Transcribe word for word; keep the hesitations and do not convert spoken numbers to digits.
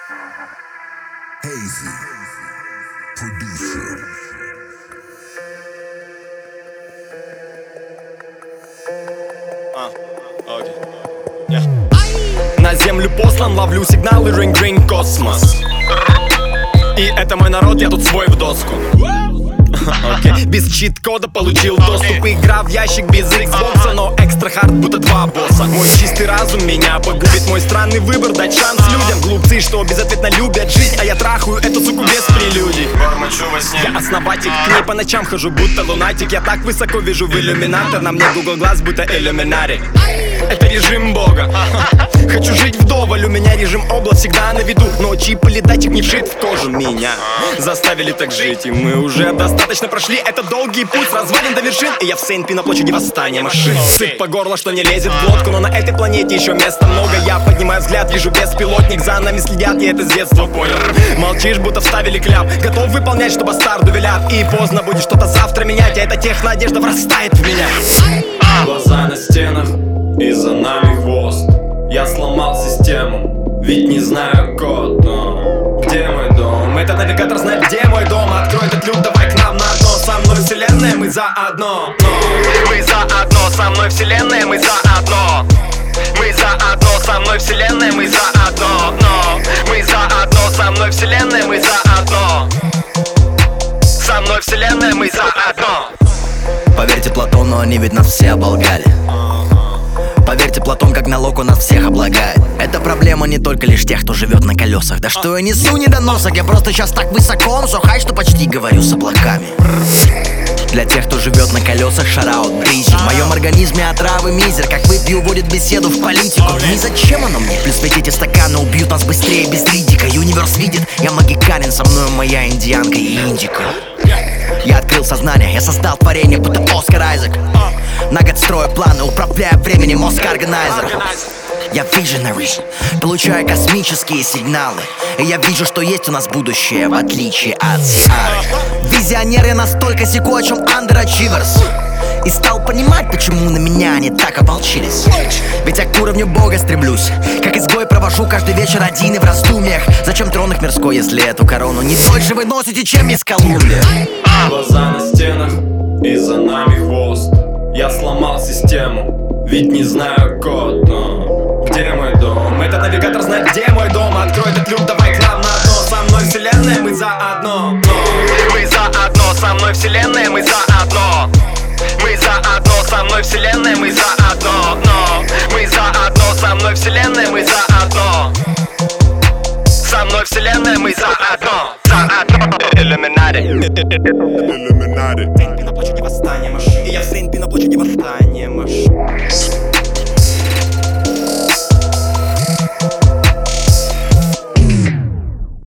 Hazy Producer. А, окей. Yeah. На землю послан, ловлю сигналы, ринг-ринг, космос. И это мой народ, я тут свой в доску. Okay. Без чит-кода получил доступ. Игра в ящик без Xbox, но экстра хард, будто два босса. Мой чистый разум меня погубит, мой странный выбор дать шанс людям. Глупцы, что безответно любят жить, а я трахаю эту суку без прелюдий. Бормочу во сне. Я основатель, к ней по ночам хожу, будто лунатик. Я так высоко вижу в иллюминатор, на мне Google глаз, будто иллюминарий. Это режим бога. Хочу жить вдоволь, у меня режим обла всегда на виду. Но чип или датчик не вшит в кожу. Меня заставили так жить, и мы уже достаточно прошли этот долгий путь с развалин до вершин. И я в Сейнт-Пи на площади восстания машин. Сыт по горло, что не лезет в глотку, но на этой планете еще места много. Я поднимаю взгляд, вижу беспилотник, за нами следят, я это с детства понял. Молчишь, будто вставили кляп, готов выполнять, что бастарду велят. И поздно будет что-то завтра менять, а эта технодежда врастает в меня. Глаза на стенах, и за нами хвост. Я сломал систему, ведь не знаю код, но где мой дом? Этот навигатор знает, где мой дом. Открой этот люк, давай к нам на дно. Со мной вселенная, мы заодно. Мы заодно, со мной вселенная, мы заодно. Мы заодно, со мной вселенная, мы заодно. Но мы заодно, со мной вселенная, мы заодно. Со мной вселенная, мы заодно. Поверьте Платону, они ведь нас все оболгали. Поверьте, Платон как налог у нас всех облагает. Это проблема не только лишь тех, кто живет на колесах. Да что я несу недоносок, я просто сейчас так высоко, сухай, что почти говорю с облаками. Для тех, кто живет на колесах, шараут, бризи. В моем организме отравы мизер, как выпью, уводит беседу в политику. Ни зачем оно мне? Плюс ведь эти стаканы убьют нас быстрее без ридика. Юниверс видит, я магиканин, со мной моя индианка и индика. Я открыл сознание, я создал творение, будто Оскар Айзек. На год строю планы, управляя временем, Оскар-органайзер. Я visionary, получаю космические сигналы. И я вижу, что есть у нас будущее, в отличие от Сиары. Визионер, я настолько секу, о чем underachievers. И стал понимать, почему на меня они так ополчились. Ведь я к уровню Бога стремлюсь. Как изгой провожу каждый вечер один и в раздумьях. Зачем трон их мирской, если эту корону не дольше вы носите, чем мисс Колумбия? Глаза на стенах, и за нами хвост. Я сломал систему, ведь не знаю код, но где мой дом? Этот навигатор знает, где мой дом. Открой этот люк, давай к нам на дно. Со мной вселенная, мы заодно. Мы заодно, со мной вселенная, мы заодно. Мы заодно, со мной вселенная, мы заодно. Но мы заодно, со мной вселенная, мы заодно. Со мной вселенная, мы заодно. Заодно. Иллюминати. Иллюминати.